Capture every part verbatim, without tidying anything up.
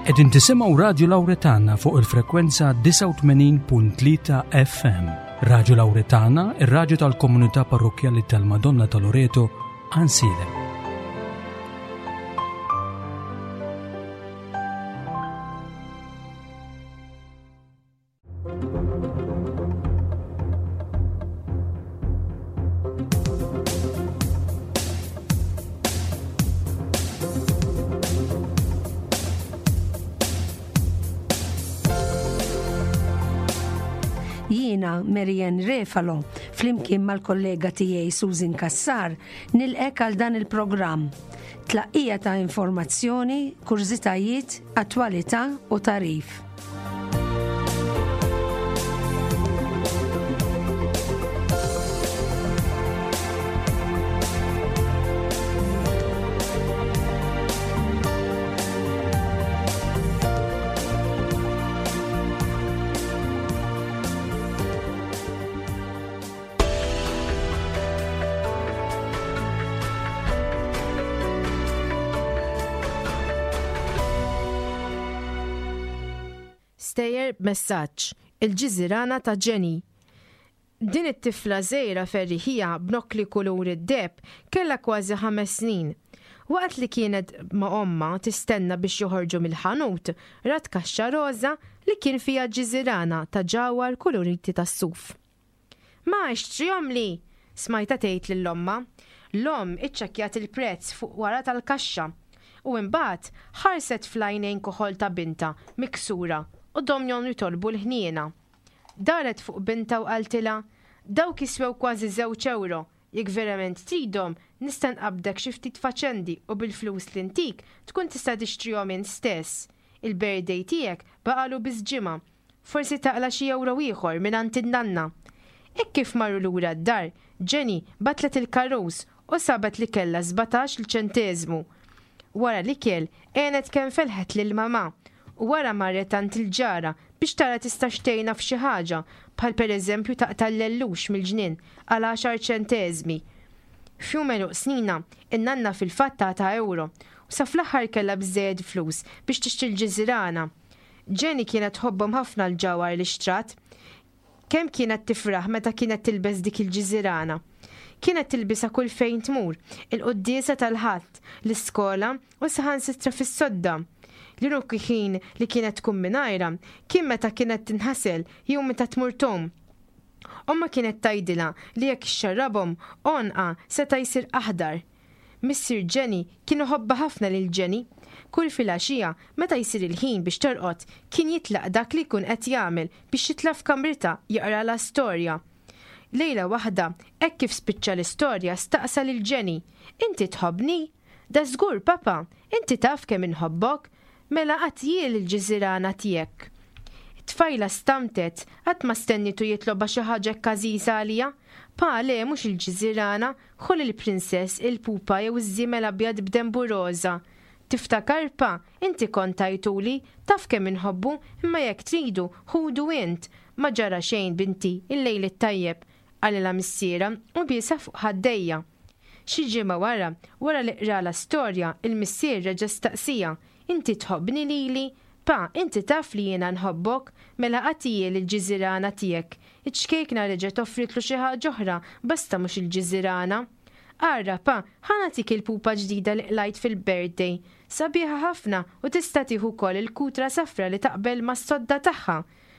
Qegħdin tisimgħu Radio Lawretana fuq il-frekwenza tisa' u tmenin punt tlieta F M. Radio Lawretana, ir-radju tal-Komunità Parrokjali tal-Madonna ta' Loreto, Ansilem. Marian Refalo, flimkien mal-kollega tiegħi Susan Kassar, nilqek għal dan il-programm. Tlaqqija ta' informazzjoni, kurzitajiet, attwalità u tarif. Stejjer messaġġ il-ġiżirana ta' Jenny. Din it-tifla żgħira ferriħija b'nokli kulur id-deb kellha kważi ħames snin. Waqt li kienet ma' omma tistenna biex joħorġu mill-ħanut, rat kaxxa roża li kien fiha ġiżirana ta' ġawar kuluriti tas-suf. Ma xtrihom li, smajta tgħid lill-omma. L-omm iċċekkjat il-prezz fuq wara tal-kaxxa u imbagħad ħarset fl-għajnejn koħol ta' binta miksura u domjon jitolbu l-ħniena. Daret fuq binta u qaltilha, dawk jiswew kważi żewġ euro, jekk verament tridhom nista' nqabdek xi ftit faċendi u bil-flus li ntik tkun tista' tixtrihom int stess. Il-birthday tiegħek baqalu biss ġimgħa, forsi taqla xi euro ieħor mingħand in-nanna. Hekk kif marru lura d-dar, Jenny batlet il-karruż u sabet li kellha żbatax-il ċenteżmu. Wara li kell għenet kemm felħet lil mama u wara marret għand il-ġara biex tara tista' xtejna f'xi ħaġa bħal pereżempju taqta' l-lellux mill-ġnien għal għaxar ċenteżmi. F'jumelu snina in-nanna fil-fatt ta' euro u sa fl-aħħar kellha bżejjed flus biex tixtri l-ġiżirana. Jenny kienet tħobbhom ħafna l-ġawar li xtrat. Kemm kienet tifraħ meta kienet tilbes dik il-ġiżirana. Kienet tilbisha kull fejn tmur, il-quddiesa tal-ħadd, l-iskola u saħansitra fis-sodda. L-uniku ħin li kienet tkun mingħajrha kien meta kienet tinħasel jew meta tmur tom. Omma kienet tgħidilha li jekk ixxarrabhom onqa seta' jsir aħdar. Missier Jenny kien iħobba ħafna lil Jenny. Kull filgħaxija meta jsir il-ħin biex torqod kien jitlaq dak li jkun qed jagħmel biex jitla f'kamrita jaqra la storja. Lejla waħda, hekk kif spiċċa l-istorja staqsa lil Jenny. Inti tħobbni? Da żgur papa, inti taf kemm inħobbok? Mela qatt jiel il-ġiżirana tiegħek. Tfajla stamtet, qatt ma stennitu jitloba xi ħaġa każiża għalija? Pa le mhux il-ġiżirana, ħol il-prinsess, il-pupa jew iż-żiemel abjad b'dembu roża. Tiftakar pa, inti kont tajtuli, taf kemm inħobbu, imma jekk tridu, ħudu int. Ma ġara xejn binti, il-lejl it-tajjeb, għalila missiera u bisa fuq ħaddejja. Xi ġimgħa wara, wara li qra la storja, il-missier reġa' staqsija. Inti tħobbni lili? Pa, inti taf li jiena nħobbok? Mela qatijel il-ġiżirana tiegħek. Iċkejkna reġgħet offritlu xi ħaġa oħra, basta mhux il-ġiżirana. Arra pa, ħanatik il-pupa ġdida li qlajt fil-birthday. Sabiħa ħafna u tista' tieħu wkoll il-kutra safra li taqbel mas-sodda tagħha.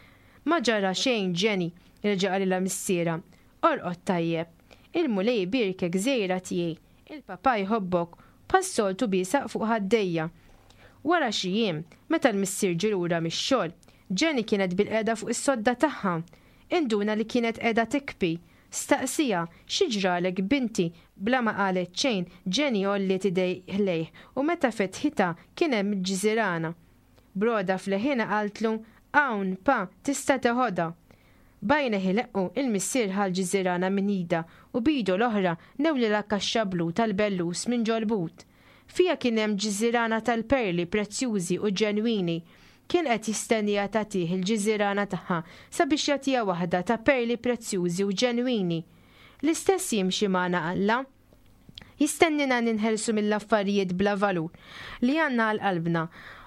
Ma ġara xejn Jenny, reġa' qalilha missiera. Orqod tajjeb. Il-mulej birkek żejra tiegħi. Il-papa jħobbok, pas-soltu biesaq fuq ħaddejja. Wara xi jiem, meta l-missier ġie lura mix-xogħol, Jenny kienet bil-qiegħda fuq is-sodda tagħha. Induna li kienet qiegħda tikbi. Staqsija, xi ġralek binti? Bla ma qalet xejn, Jenny olliet idej ħlejh u meta fetħitha kien hemm il-ġiżirana. Broda fleħina qaltlu, hawn pa, tista' teħodha. Bajna ħileqqu il-missier ħal ġiżirana minn ida u bidu l-oħra newli la kaxxa blu tal-bellus minn ġolbut. Fija kien hemm ġiżirana tal-perli prezzjużi u ġenwini. Kien qed jistennija tagħtih il-ġiżirana tagħha sabiex jagħtiha waħda ta' perli prezzjużi u ġenwini. L-istess jimxi magħna Alla. Jistennina ninħelsu mill-affarijiet bla valur li għandna għal qalbna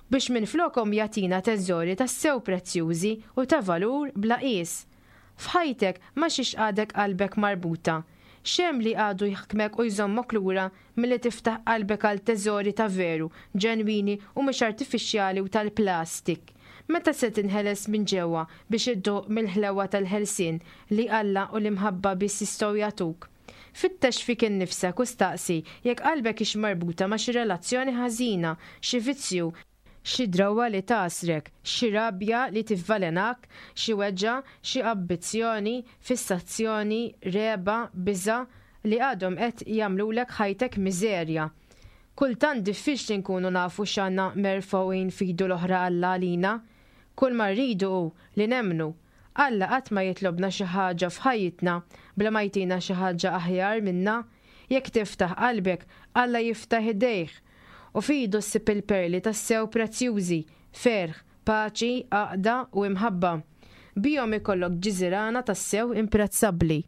biex minflokhom jagħtina teżori tas-sew prezzjużi u ta' valur bla qies. F'ħajtek ma xiex għadek qalbek marbuta, xem li għadu jħkmek u jżommok lura milli tiftaħ qalbek għal teżori ta' veru, ġenwini u mhux artifiċjali u tal-plastik. Meta se tinħeles minn ġewwa biex idduq mill-ħlewa tal-ħelsien li Alla u l-imħabba biss jistgħu jagħtuk. Fittex fik innifsek u staqsi jekk qalbek ix marbuta ma' xi relazzjoni ħażina, xi vizzju, xi drawwa li tasrek, xi rabja li tivvalenak, xi weġġa, xi ambizzjoni, fissazzjoni, reba, biża li għadhom qed jagħmlulek ħajtek miżerja. Kultant diffiċli nkunu nafu x'għandna merfgħin fidu l-oħra Alla għalina. Kull ma rridu hu li nemmnu. Alla qatt ma jitlobna xi ħaġa f'ħajjitna bla ma jtina xi ħaġa aħjar minna. Jekk tiftaħ qalbek, Alla jiftaħ idejh. U fidu ssib il-perli tas-sew prezzjużi, ferħ, paċi, għaqda u imħabba. Bijom ikollok ġiżirana tas-sew imprezzabbli.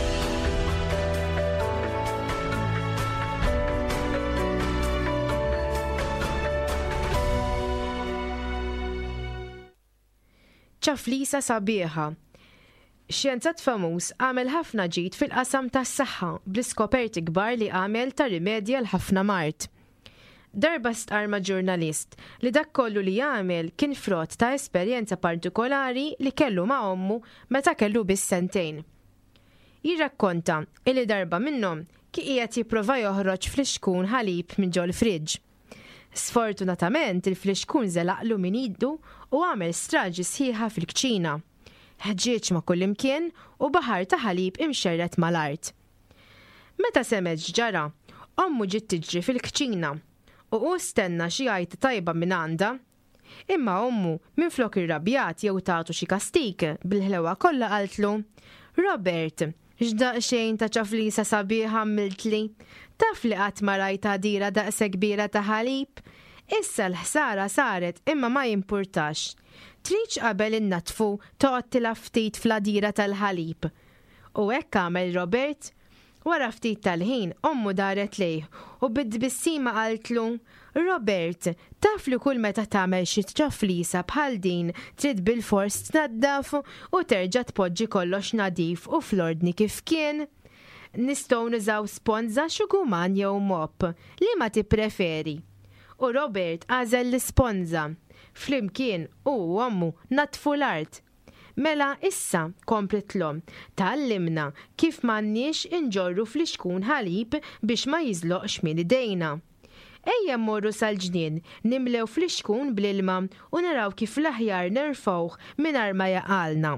ċaflisa sabiħa. Xjenzat famuż għamel ħafna ġid fil-qasam tas-saħħa bl-iskoperti kbar li għamel ta' rimedja l-ħafna mart. Darba stqarma ġurnalist li dak kollu li jagħmel kien frott ta' esperjenza partikolari li kellu ma' ommu meta kellu biss sentejn. Jirrakkonta li darba minnhom kien qiegħed jipprova joħroġ fl-ixkun ħalib minn ġol friġġ. Sfortunatament il-fliexkun żelaqlu min iddu u għamel straġi sħiħa fil-kċina. Ħġieġ ma' kullimkien u baħar ta' ħalib imxerret mal-art. Meta semeġ ġara, ommu ġiet tiġri fil-kċina u hu stenna xi għajta tajba minn għandha. Imma ommu minflok irrabjat jew tagħtu xi kastik bil-ħlewa kollha qaltlu: Robert, x'daqsxejn ta' ċaflisa sabiħa għamiltli? Taf li qatt ma rajta dira daqsa kbira ta' ħalib? Issa l-ħsara saret imma ma jimpurtax. Tridx qabel innatfu toqgħodtilha ftit fl-għadira tal-ħalib. U hekk għamel Robert. Wara ftit tal-ħin ommu daret lejh u bid-bissima qaltlu: Robert, taf li kull meta tagħmel xi ċaflisa bħal din trid bil-fors tnaddaf u terġa' tpoġġi kollox nadif u fl-ordni kif kien? Nistgħu nużaw sponza xuguman jew mop, li ma tippreferi? U Robert għażel l-isponza. Flimkien u ommu natfu l-art. Mela issa komplitlhom tallimna kif m'għandniex inġorru fl-ixkun ħalib biex ma jiżloqx minn idejna. Ejja mmorru sal-ġnien nimlew fl-ixkun bl-ilma u naraw kif l-aħjar nerfgħuh mingħajr ma jaqalna.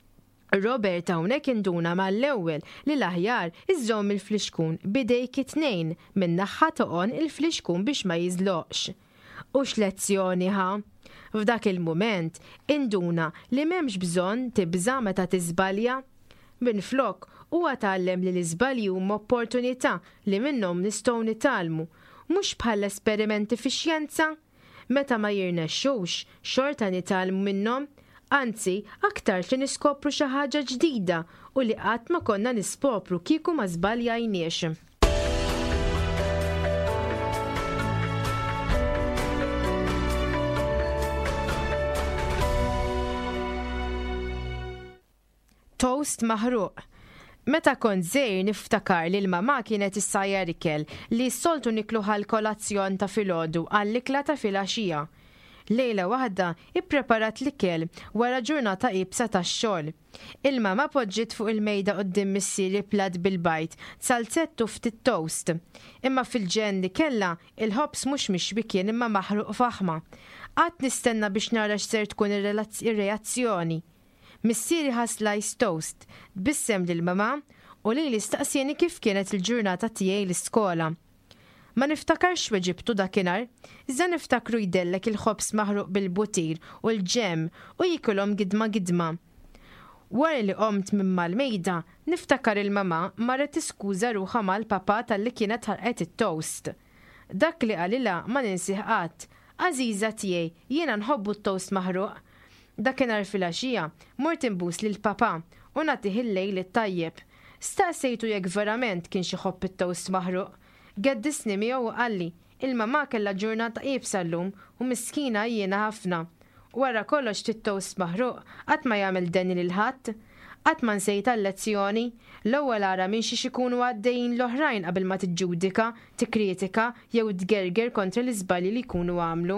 Robert hawnhekk induna mal-ewwel li l-aħjar iżżomm il-fliexkun bidejk it-tnejn minn naħa toqon il-fliexkun biex ma jiżloqx. U x'lezzjoni ħa? F'dak il-mument induna li m'hemmx bżonn tibża meta tiżbalja. Minflok huwa tgħallem li l-iżbalji huma opportunità li minnhom nistgħu nitalmu, mhux bħal esperimenti fix-xjenza. Meta ma jirnexxux xorta nitalmu minnhom. Anzi, aktar li niskopru xi ħaġa ġdida u li qatt ma konna niskopru kieku ma żbaljajniex. Toast maħruq. Meta kont żgħir niftakar li l-mama kienet issajjar ikel li s-soltu niklu għall-kolazzjon ta' filgħodu għall-ikla ta' filgħaxija. Lejla waħda ippreparat l-ikel wara ġurnata qibsa tax-xogħol. Il-mama poġġiet fuq il-mejda quddiem missieri plat bil-bajt, salzett u ftit toast. Imma fil-ġen li kellha il-ħobs mhux mixbi kien imma maħruq faħma. Qatt nistenna biex nara x'ser tkun ir-reazzjoni. Missieri ħa slice toast, tbissem lill-mama u lili staqsieni kif kienet il-ġurnata tiegħi l-iskola. Ma niftakarx weġibtu dakinhar, iżda niftakru jdellek il-ħobs maħruq bil-butir u l-ġem u jikulhom gidma gidma. Wara li qomt minn mal-mejda, niftakar il-mama marret tiskuża ruħha mal-papa tal-li kienet ħarqet it-toast. Dak li qalilha ma ninsih qatt: Għażiża tiegħi, jiena nħobbu t-toast maħruq. Dakinhar filgħaxija mort inbus lill-papa u nagħtih il-lejl it-tajjeb. Staqsejtu jekk verament kien xi ħobb it-toast maħruq. Geddisni miegħu u qalli: Il-mama kellha ġurnata qiebsa llum u miskina jiena ħafna. Wara kollox tittost maħruq qatt ma jagħmel denni lil ħadd. Qatt ma nsejta l-lezzjoni, l-ewwel ara minn xi ikunu għaddejjin l-oħrajn qabel ma tiġġudika, tikkritika jew tgerger kontra l-iżbalji li jkunu għamlu.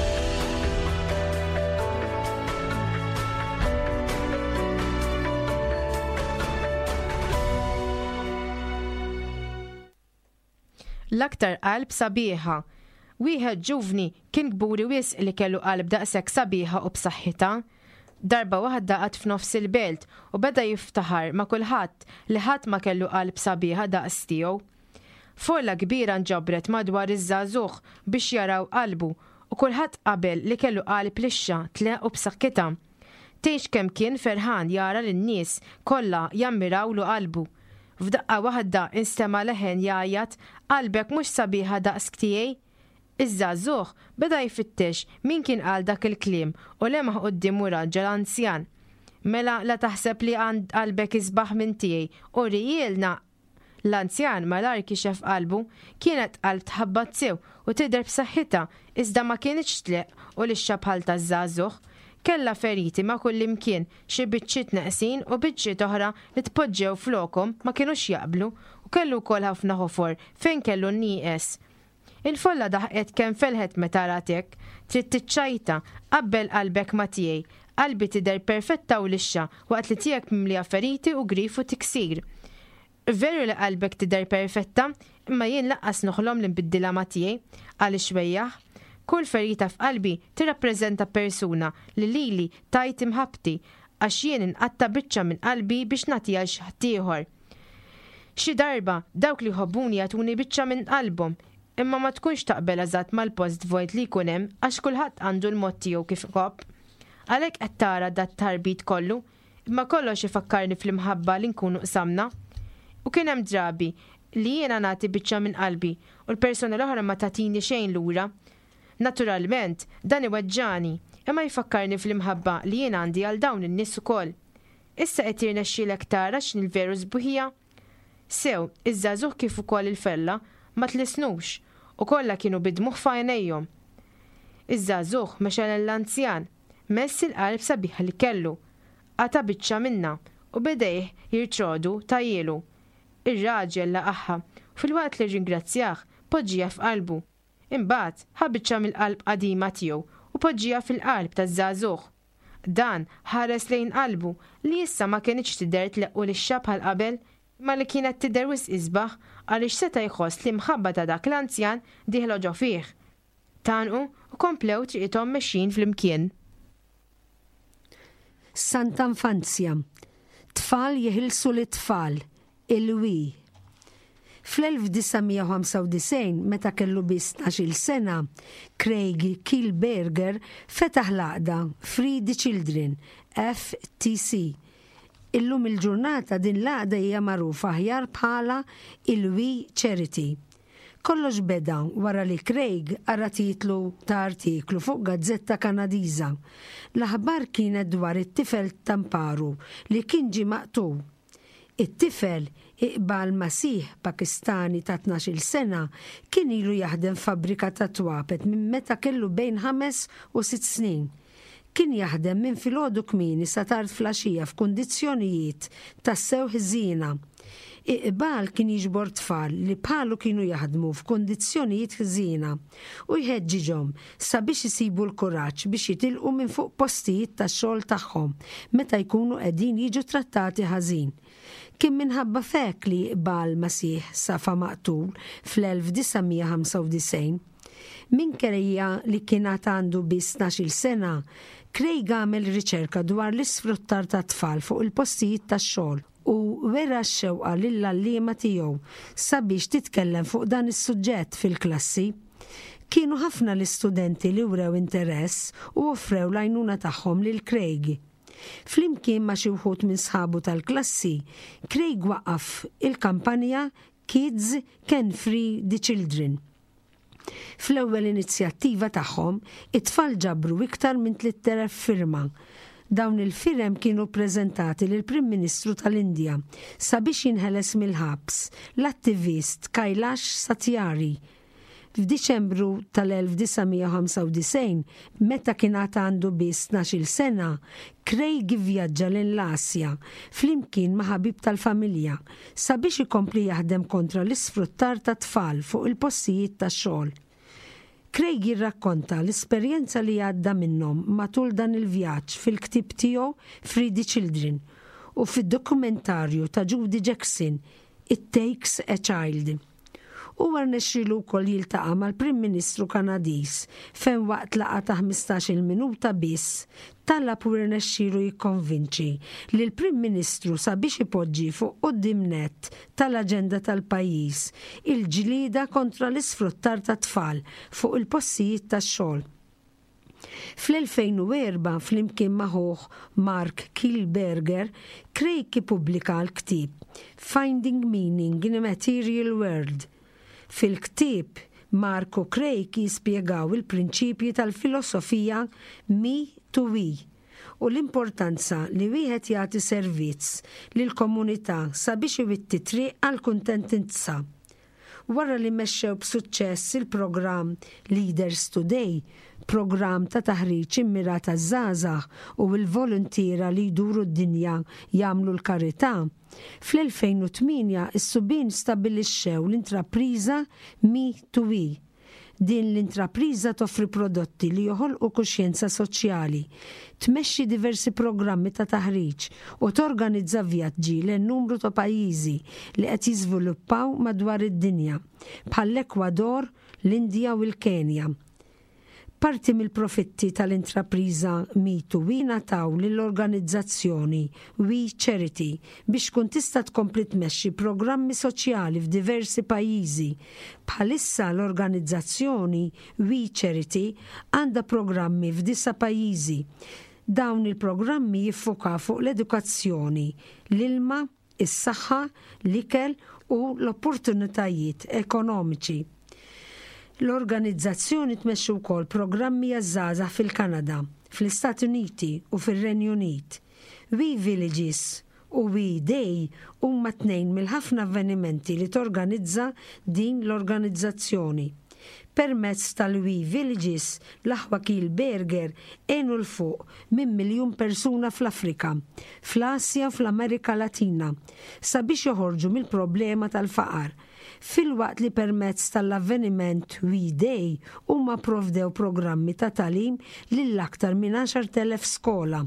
L-aktar qalb sabiħa. Wieħed ġuvni kien gburi wisq li kellu qalb daqshekk sabiħa u b'saħħitha. Darba waħda qatt f'nofs il-belt u beda jiftaħar ma' kulħadd li ħadd ma kellu qalb sabiħa daqs tiegħu. Folla kbira nġabret madwar iż-żagħżugħ biex jaraw qalbu u kulħadd qabel li kellu qalb lixxa tleq u b'saħħitha. Tgħix kemm kien ferħan jara lin-nies kollha jammirawlu qalbu. F'daqqa waħda instema' leħen jgħajjat qalbek mhux sabiħa daqs tiegħi. Iż-żagħżugħ beda jfittex min kien qal dak il-kliem u lemħ qudiemu raġel anzjan. Mela la taħseb li għand qalbek isbaħ minn tiegħi u rijielna. L-anzjan malar kixef qalbu kienet qalb tħabbat sew u tidher b'saħħitha iżda ma kienx tleq u lixxa bħal taż-żagħżugħ. Kellha feriti ma' kull imkien xi biċċiet neqsin u biċċiet oħra li tpoġġew flokhom ma kienux jaqblu u kellu wkoll ħafna ħofor fejn kellu nnieqes. Il-folla daħqet kemm felħet meta ratek, trid tiċċajta qabbel qalbek ma tiegħi, qalbi tidher perfetta u lixxa waqt li tiegħek mimlija feriti u grif u tiksir. Veru li qalbek tidher perfetta, imma jien laqqas noħlom li nbiddilha ma tiegħi għaliex wejjaħ. Kull ferita f'qalbi tirrappreżenta persuna li lili tajt imħabti għax jien inqatta biċċa minn qalbi biex nagħtiha xi ħadd ieħor. Xi darba dawk li jħobbuni jagħtuni biċċa minn qalbhom, imma ma tkunx taqbel eżatt mal-post vojt li jkun hemm għax kulħadd għandu l-mod tiegħu kif ikopp. Għalhekk qed tara dat tarbit kollu, imma kollox ifakkarni fl-imħabba li nkunu qsamna. U kien hemm drabi li jiena nagħti biċċa minn qalbi u l-persuna l-oħra ma tagħtini xejn lura. Naturalment, dan iweġġani, imma jfakkarni fl-imħabba li jien għandi għal dawn in-nies ukoll. Issa qed jirnexxielek tara x'in il-veru sbuħija? Sew, iż-żagħżugħ kif ukoll il-fella ma tlisnux u kollha kienu bidmuħ f'għajnejhom. Iż-żagħżugħ mexa l-anzjan, mess il-qalb sabiħ li kellu, għata biċċa minna u bedejh jirtrodu tajjelu. Ir-raġel laqaħħa u fil-waqt li ringrazzjah poġġija f'qalbu. Imbagħad ħa biċċa mill-qalb qadima tiegħu u poġġija fil-qalb taż-żagħżugħ. Dan ħares lejn qalbu li issa ma kienx tidher tleqqu lix-xab bħal qabel, ma li kienet tidher wisq isbaħ għaliex seta' jħoss li mħabba ta' dak l-anzjan dieħla ġo fih. Tanqu u komplew triqithom mexjin flimkien. Santa Infanzja. Tfal jeħilsu li tfal. Il-wi. Fl-elf tisa' ħamsa u disgħin, meta kellu biss tnax-il sena, Craig Kielberger fetaħ laqda Free the Children, F T C. Illum il-ġurnata din laqda hija magħrufa aħjar bħala il-We Charity. Kollox beda wara li Craig ara titlu ta' artiklu fuq gazzetta Kanadiża. L-aħbar kienet dwar it-tifel Tamparu li kien ġie maqtul. It-tifel Iqbal Masih Pakistani ta' tnax-il sena kien ilu jaħdem fabbrika ta' twapet minn meta kellu bejn ħames u sitt snin. Kien jaħdem minn filgħodu kmieni sa tard flaxija f'kundizzjonijiet tas-sew ħżiena. Iqbal kien jiġbor tfal li bħalu kienu jaħdmu f'kundizzjonijiet ħżiena u jħeġġiġhom sabiex isibu l-kuraġġ biex jitilqu minn fuq postijiet tax-xogħol tagħhom meta jkunu qegħdin jiġu trattati ħażin. Kien minħabba fek li Iqbal Masih safa maqtul fl-elf tisa' ħamsa u disgħin. Minkejja li kien għandu biss tnax-il sena, Craig għamel riċerka dwar l-isfruttar ta' tfal fuq il-postijiet tax-xogħol u wera x-xewqa lill-għalliema tiegħu sabiex titkellem fuq dan is-suġġett fil-klassi. Kienu ħafna l-istudenti li wrew interess u offrew l-għajnuna tagħhom lil Craig. Flimkien ma' xi wħud minn sħabu tal-klassi, Craig waqaf il-kampanja Kids Can Free the Children. Fl-ewwel inizjattiva tagħhom, it-tfal ġabru iktar minn tliet elef firma. Dawn il-firem kienu ppreżentati lill-Prim Ministru tal-Indja sabiex jinħeles mill-ħabs l-attivist Kailash Satyarthi. F'Diċembru tal-1995, meta kien għandu biss tnax-il sena, Craig vjaġġa l-Asja flimkien ma' ħabib tal-familja sabiex ikompli jaħdem kontra l-isfruttar ta' tfal fuq il-postijiet tax-xogħol. Craig jirrakkonta l-esperjenza li għadda minnhom matul dan il-vjaġġ fil-ktieb tiegħu Free the Children u fid-dokumentarju ta' Judy Jackson It Takes a Child. U għarnexxilu wkoll jiltaqa' mal-Prim Ministru Kanadiż fejn waqt laqgħa ta' ħmistax-il minuta biss talab u rnexxielu jikkonvinċi li l-Prim Ministru sabiex ipoġġi fuq quddiem nett tal-aġenda tal-pajjiż il-ġlieda kontra l-isfruttar ta' tfal fuq il-postijiet tax-xogħol. Fl-elfejn u erba' flimkien magħhom Mark Kielberger, Craig ippubblika l-ktieb Finding Meaning in a Material World. Fil-ktieb, Mark u Craig jispjegaw il-prinċipji tal-filosofija me to we u l-importanza li wieħed jagħti servizz lill-komunità sabiex iwitti triq għal kuntentinza. Wara li mexxew b'suċċess il-programm Leaders Today, programm ta' taħriġ immirat għaż-żgħażagħ u l-volontiera li jduru d-dinja jagħmlu l-karità, fl-elfejn u tminja is-subien stabbilixxew l-intrapriża Me to We. Din l-intrapriża toffri prodotti li joħolqu kuxjenza soċjali, tmexxi diversi programmi ta' taħriġ u torganizza vjaġġi lejn numru ta' pajjiżi li qed jiżviluppaw madwar id-dinja bħall-Ekwador, l-Indja u l-Kenja. Parti mill-profitti tal-intrapriża Me to We nataw lill-organizzazzjoni We Charity biex tkun tista' tkompli tmexxi programmi soċjali f'diversi pajjiżi. Bħalissa l-organizzazzjoni We Charity għandha programmi f'disa pajjiżi. Dawn il-programmi jiffoka fuq l-edukazzjoni, l-ilma, is-saħħa, l-ikel u l-opportunitajiet ekonomiċi. L-organizzazzjoni tmexxi wkoll programmi għaż-żgħażagħ fil-Kanada, fl-Istati Uniti u fir-Renju Unit. We Villages u We Day huma tnejn mill-ħafna avvenimenti li torganizza din l-organizzazzjoni. Permezz tal-We Villages l-aħwa Kielberger għenu l-fuq minn miljun persuna fl-Afrika, fl-Asja u fl-Amerika Latina sabiex joħorġu mill-problema tal-faqar. Fil-waqt li permezz tal-avveniment We Day huma provdew programmi ta' talim lill-aktar minn għaxar elef skola.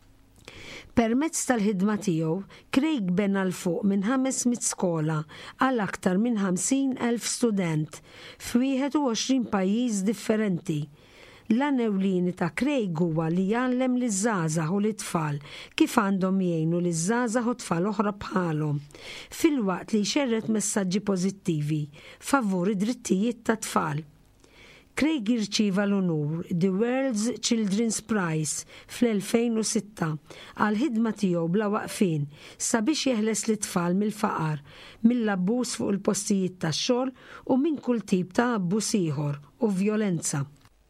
Permezz tal-ħidma tiegħu, Craig bena l-fuq minn ħamesmiet skola għal aktar minn ħamsin elf student f'wieħed u għoxrin pajjiż differenti. L-għan ewlieni ta' Craig huwa li jgħallem liż-żgħażagħ u l-tfal kif għandhom jgħinu liż-żgħażagħ u tfal oħra bħalhom, filwaqt li jxerret messaġġi pożittivi favur id-drittijiet ta' tfal. Craig irċieva l-onur The World's Children's Prize fl-elfejn u sitta għal ħidma tiegħu bla waqfien sabiex jeħles l-tfal mill-faqar, mill-abbuż fuq il-postijiet tax-xogħol u minn kull tip ta' abbuż ieħor u vjolenza.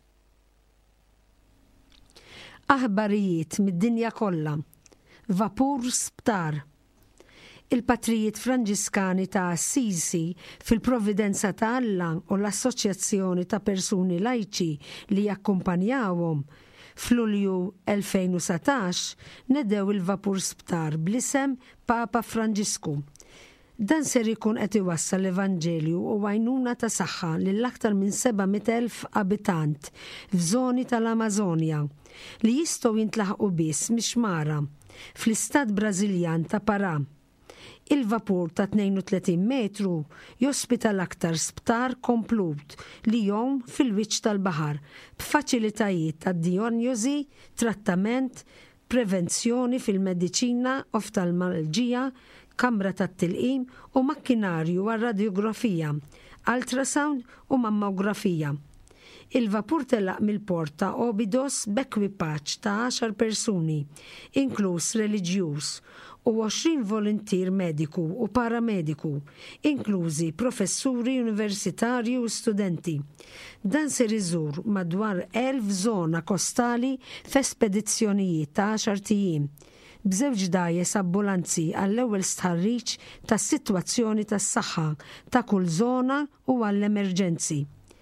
Aħbarijiet mid-dinja kollha. Vapur Sptar. Il-Patrijiet Franġiskani ta' Assisi fil-Provvidenza ta' Alla u l-Assoċjazzjoni ta' Persuni Lajċi li jakkumpanjawhom f'Lulju elfejn u satax nedew il-Vapur Sptar bl-isem Papa Franġisku. Dan ser ikun qed iwassal l-Evanġelju u għajnuna ta' saħħa lill-aktar minn sebgħimiet elf abitant f'żoni tal-Amazonja li jistgħu jintlaħqu biss mix-xmara fl-istat Brażiljan ta' Pará. Il-vapur ta' tnejn u tletin metru jospita l-aktar sptar komplut li jom fil-wiċċ tal-baħar b'faċilitajiet ta' diagnosi, trattament, prevenzjoni fil-mediċina, oftalmoloġija, kamra tat-tilqim u makkinarju għal radiografija, ultrasound u mammografija. Il-vapur telaq mill-port ta' Obidos b'ekwipaġġ ta' għaxar persuni, inkluż reliġjuż, u għoxrin volontier mediku u paramediku, inklużi professuri universitarji u studenti. Dan ser iżur madwar elf żona kostali f'espedizzjonijiet ta' għaxar tijiem, b'żewġ dajes ambulanzi għall-ewwel stħarriġ tas-sitwazzjoni tas-saħħa ta' kull żona u għall-emerġenzi.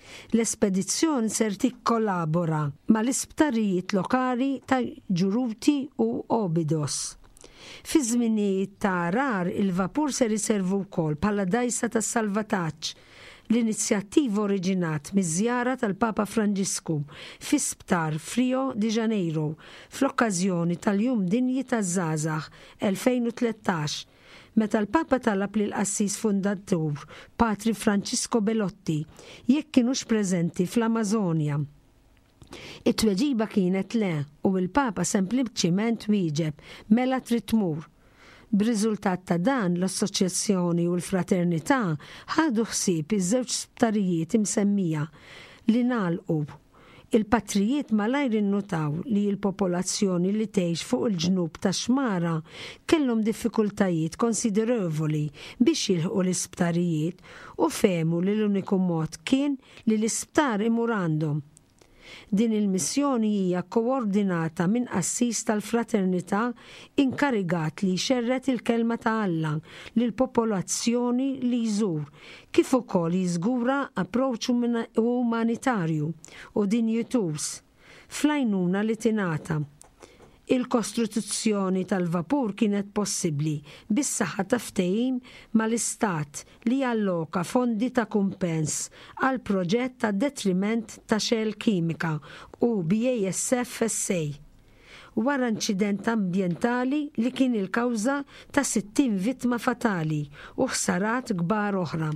L-espedizzjoni ser tikkollabora ma l-isptarijiet lokali ta' Ġuruti u Obidos. Fi żminijiet ta' rar il-vapur ser iservu wkoll bħala dajsa tas salvataġġ. L-inizjattiva oriġinat miż-żjara tal-Papa Franġisku fi Sptar Rio de Janeiro fl-okkażjoni tal-Jum Dinji taż-Żgħażagħ elfejn u tlettax, meta l-Papa talab lil qassis fundatur Patri Francisco Bellotti jekk kienux preżenti fl-Amazonja. It-tweġiba kienet le u l-Papa sempliċiment wieġeb mela trid tmur. B'riżultat ta' dan l-Assoċjazzjoni u l-Fraternità ħadu ħsieb iż-żewġ sptarijiet imsemmija li nagħlqu. Il-patrijiet malajr innutaw li l-popolazzjoni li tgħix fuq il-ġnub ta' Xmara kellhom diffikultajiet konsiderevoli biex jilħqu l-isptarijiet u fehmu li l-uniku mod kien li l-isptar imur għandhom. Din il-missjoni hija koordinata minn qassis tal-Fraternità inkarigat li jxerret il-kelma ta' Alla lil popolazzjoni li jżur, kif ukoll jiżgura approċċ umanitarju u dinjitus fl-għajnuna li tingħata. Il-kostruzzjoni tal-vapur kienet possibbli bis-saħħa ta' ftehim mal-Istat li alloka fondi ta' kumpens għal proġett ta' detriment ta' xel kimika u B A S F S A wara inċident ambjentali li kien il-kawża ta' sittin vittma fatali u ħsarat kbar oħra.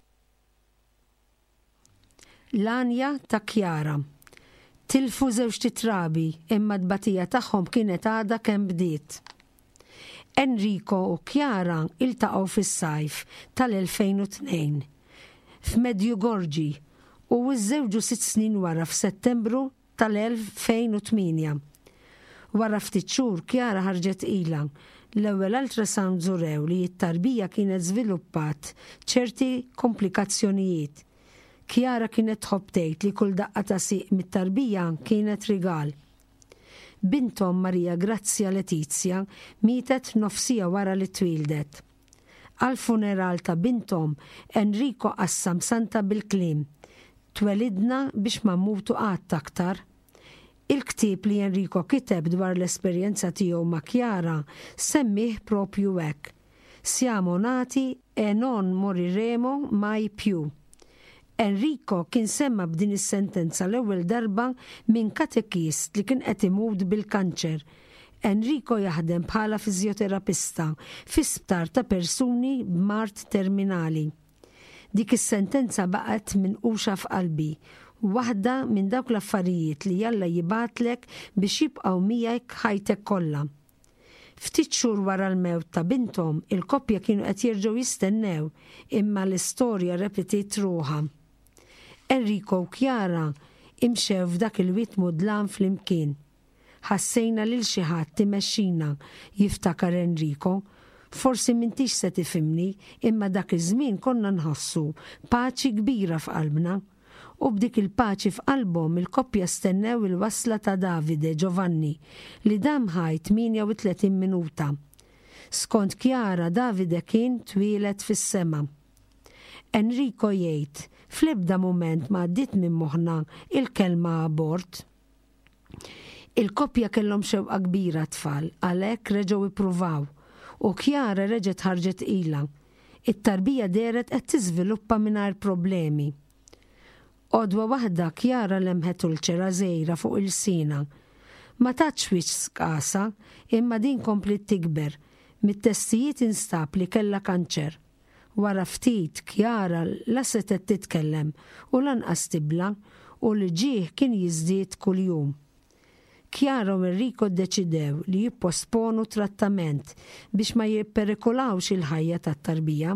L-anja ta' Kjara. Tilfu żewġ titrabi imma d-batija tagħhom kienet għadha kemm bdiet. Enrico u Kjara iltaqgħu fis-sajf tal-elfejn u tnejn f'Medjugorji u żewġu sitt snin wara f'Settembru tal-elfejn u tminja. Wara ftit xhur Kjara ħarġet ilha. L-ewwel ultrasound żurew li t-tarbija kienet żviluppat ċerti komplikazzjonijiet. Kjara kienet tħobb tgħid li kull daqqa ta' siq mit-tarbija kienet rigal. Bintom Marija Grazia Letizia mietet nofsija wara li twildet. Għal-funeral ta' bintom Enrico qassam santa bil-kliem: twelidna biex ma mmutu qatt aktar. Il-ktieb li Enrico kiteb dwar l-esperjenza tiegħu ma' Kjara semmih propju hekk: Siamo nati e non moriremo mai più. Enrico kien semma b'din is-sentenza l-ewwel darba minn katekist li kien qed imut bil-kanċer. Enrico jaħdem bħala fiżjoterapista fi sptar ta' persuni b'mart terminali. Dik is-sentenza baqgħet minquxa f'qalbi, waħda minn dawk l-affarijiet li Alla jibatlek biex jibqgħu miegħek ħajtek kollha. Ftit xhur wara l-mewt ta' bintom, il-koppja kienu qed jerġgħu jistennew, imma l-istorja repetiet ruħha. Enrico u Kjara imxew f'dak il-wiet mudlan fl-imkien. Ħassejna lil xi ħadd timexxina, jiftakar Enrico. Forsi m'intix se tifhimni, imma dak iż-żmien konna nħossu paċi kbira f'qalbna. U b'dik il-paċi f'qalbhom il-koppja stennew il-wasla ta' Davide Giovanni li dam ħaj tminja u tletin minuta. Skont Kjara, Davide kien twieled fis-sema. Enrico jgħid: fl-ebda mument ma għaddiet minn moħħna il-kelma abort. Il-koppja kellhom xewqa kbira tfal, għalhekk reġgħu ippruvaw u Kjara reġgħet ħarġet ilha. It-tarbija deret qed tiżviluppa mingħajr problemi. Għodwa waħda Kjara lemħet ulċera żgħira fuq il-sina. Ma tatx wiċċ skasa, imma din komplit tikber. Mit-testijiet instab li kellha kanċer. Wara ftit Kjara la setet titkellem u lanqas tibla u li ġieħ kien jiżdied kuljum. Kjara u Enrico ddeċidew li jipposponu trattament biex ma jipperikolawx il-ħajja tat-tarbija.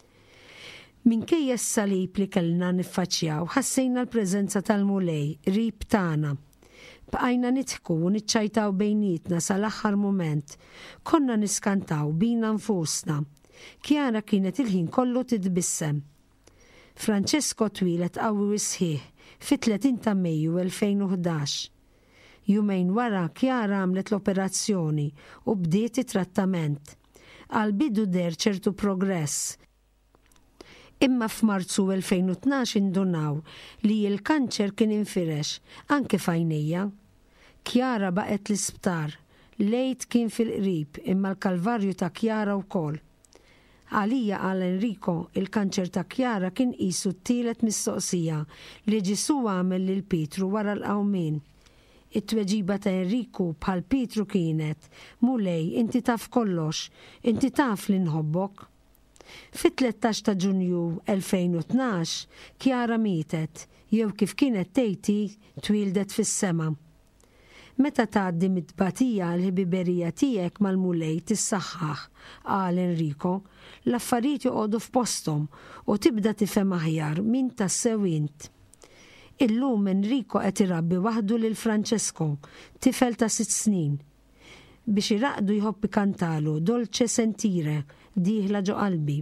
Minkejja s-salib li kellna niffaċċjaw ħassejna l-preżenza tal-mulej qrib tagħna. Bqajna nidħku u niċċajtaw bejnietna sal-aħħar mument. Konna niskantaw bina nfusna. Kjara kienet il-ħin kollu titbissem. Francesco twilet qawwi sħiħ fit-tletin ta' Mejju elfejn u ħdax. Jumejn wara Kjara għamlet l-operazzjoni u bdiet it-trattament. Għal bidu der ċertu progress. Imma f'Marzu elfejn u tnax indunaw li l-kanċer kien infirex anke f'għajnejja. Kjara baqgħet l-isptar, lejt kien fil-qrib imma l-kalvarju ta' Kjara wkoll. Għalija għal Enrico il-kanċer ta' Kjara kien qisu t-tielet mistoqsija li Ġesu għamel lil Pietru wara l-qawmien. It-tweġiba ta' Enrico bħal Pietru kienet: Mulej, inti taf kollox, inti taf li nħobbok. Fit-tlettax ta' Ġunju elfejn u tnax Kjara mietet, jew kif kienet tejti twildet fis-sema. Meta tgħaddi mit-tbatija l-ħbiberija tiegħek mal-mulej tissaħħaħ, qal Enrico, l-affarijiet joqogħdu f'posthom u tibda tifhem aħjar min tassew int. Illum Enrico qed irabbi waħdu lil Francesco, tifel ta' sitt snin. Biex iraqdu jħobb ikantalu Dolce Sentire, dieħla ġo qalbi.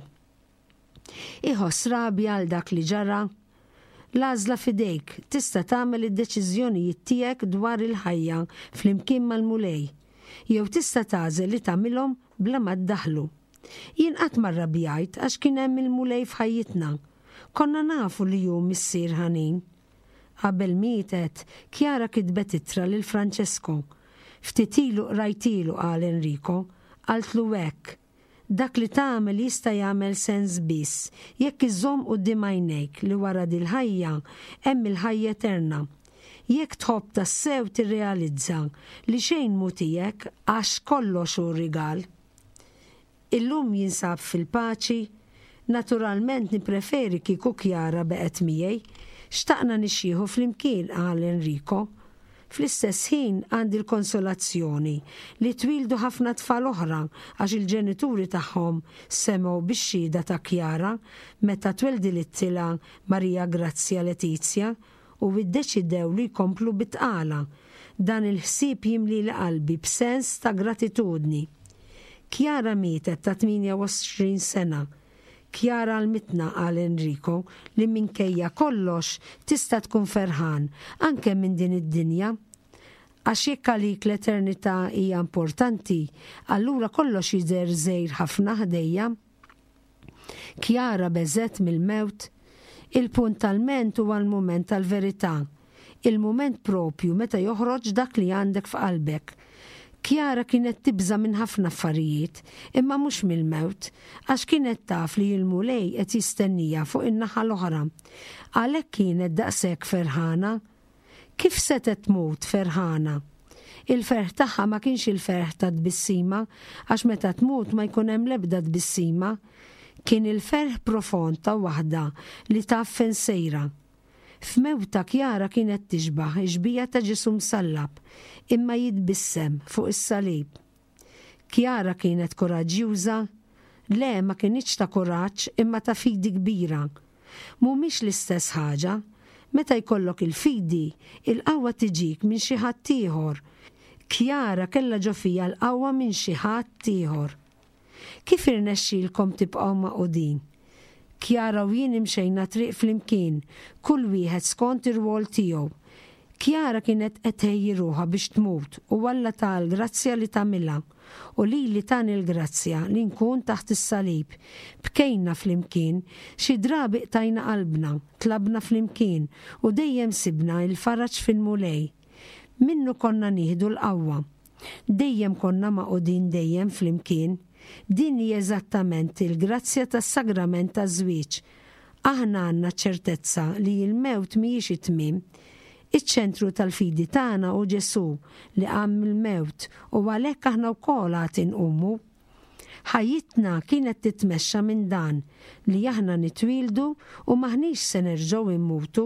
Iħoss rabi għal dak li ġara. L-għażla fidejk, tista' tagħmel id-deċiżjonijiet tiegħek dwar il-ħajja flimkien mal-mulej, jew tista' tagħżel li tagħmilhom bla ma ddaħlu. Jien qatt ma rrabjajt għax kien hemm il-mulej f'ħajjitna. Konna nafu li hu missier ħanin. Qabel mietet, Kjara kitbet ittra lil Francesco. Ftit ilu qrajtilu qal Enrico, qaltlu hekk. Dak li tagħmel jista' jagħmel sens biss jekk iżomm quddiem għajnejk li wara dil-ħajja hemm il-ħajja eterna. Jekk tħobb tassew tirrealizza li xejn mhu tiegħek għax kollox hu rigal. Illum jinsab fil-paċi, naturalment nippreferi kieku Kjara beqgħet miegħi, xtaqna nixxieħu flimkien qal Enrico. Fl-istess ħin għandi l-konsolazzjoni li twildu ħafna tfal oħra għax il-ġenituri tagħhom semgħu bix-xhieda ta' Kjara meta tweldi l-tila Marija Grazia Letizia u iddeċidew li jkomplu bitqala. Dan il-ħsieb jimli l-qalbi b'sens ta' gratitudni. Kjara mietet ta' tminja u għoxrin sena. Kjara l-mitna qal Enrico li minkejja kollox tista' tkun ferħan anke minn din id-dinja. Għax jekk għalik l-eternità hija importanti, allura kollox jidher żgħir ħafna ħdejja. Kjara beżet mill-mewt. Il-punt tal-ment huwa l-mument tal-verità, il-mument propju meta joħroġ dak li għandek f'qalbek. Kjara kienet tibża minn ħafna affarijiet, imma mhux mill-mewt, għax kienet taf li l-mulej qed jistennija fuq in-naħa l-oħra. Għalhekk kienet daqshekk ferħana. Kif setet tmut ferħana? Il-ferħ tagħha ma kienx il-ferħ ta' tbissima, għax meta tmut ma jkun hemm l-ebda tbissima. Kien il-ferħ profond ta' waħda li taf fejn sejra. F'mewta Kjara kienet tixbaħ ixbija ta' Ġesu msallab, imma jitbissem fuq is-salib. Kjara kienet koraġjuża, le ma kienx ta' koraġġ imma ta' fidi kbira. Mhumiex l-istess ħaġa, meta jkollok il-fidi, il-qawwa tiġik minn xi ħadd ieħor. Kjara kellha ġofija l-qawwa minn xi ħadd ieħor. Kif irnexxielkom tibqgħu maqudin? Kjara u jien imxejna triq flimkien, kull wieħed skont ir-rwol tiegħu. Kjara kienet qed tħejji ruħha biex tmut u Alla tal-grazzja li tagħmilha u li li tani l-grazzja li nkun taħt is-salib. Bkejna flimkien, xi drabi qtajna qalbna, tlabna flimkien u dejjem sibna il-faraġġ fil-mulej. Minnu konna nieħdu l-qawwa. Dejjem konna maqudin dejjem flimkien. Din hi eżattament il-grazzja tas-sagrament taż-żwieġ. Aħna għandna ċertezza li l-mewt mhijiex it-tmiem. Iċ-ċentru tal-fidi tagħna hu Ġesu li qam il-mewt u għalhekk aħna wkoll għad inqumu. Ħajjitna kienet titmexxa minn dan li aħna nitwildu u maħniex se nerġgħu immutu.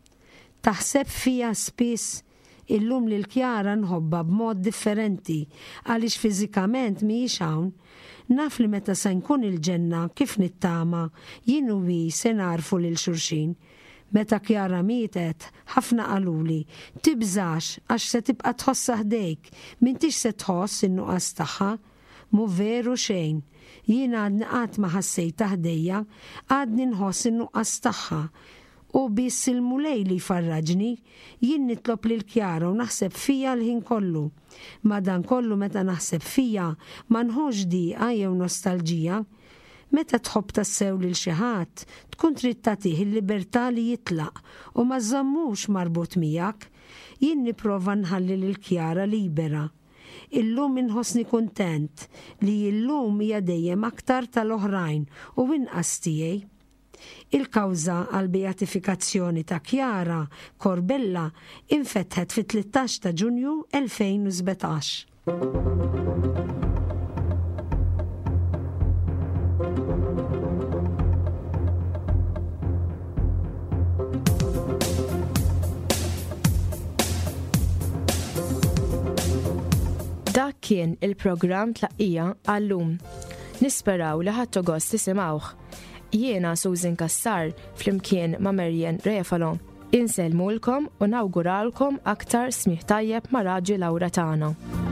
Taħseb fija spiss illum li l-Kjara nħobba b'mod differenti għaliex fiżikament mhijiex hawn. Naf li meta se nkun il-ġenna kif nittama jien u hi se narfu lil xulxin. Meta Kjara mietet, ħafna qaluli, tibżax għax se tibqa' tħossha ħdejk, m'intix se tħoss in-nuqqas tagħha. Mu veru xejn. Jien għadni qatt ma ħassejta ħdejja, għadni nħoss in-nuqqas tagħha. U biss il-mulej li farraġni, jien nitlob lil Kjara u naħseb fija l-ħin kollu. Madan kollu meta naħseb fija ma nħoġ diqa jew nostalġija. Meta tħobb tassew lil xi ħadd, tkun trid tagħtih il-libertà li jitlaq u ma żammux marbut miegħek. Jien nipprova nħalli lil Kjara libera. Illum inħossni kuntent li illum hija dejjem aktar tal-oħrajn u inqas tiegħi. Il-kawża għal beatifikazzjoni ta' Kjara Korbella infetħet fit-tlittax ta' Ġunju elfejn u sbetax. Dak kien il-programm Tlaqqija għallum. Nisperaw li ħadtu gost tisimgħuh. Jiena Susan Kassar flimkien ma' Marjan Refalo. Inselmulkom u nawguralkom aktar smih tajjeb ma' Raġu Lawretana.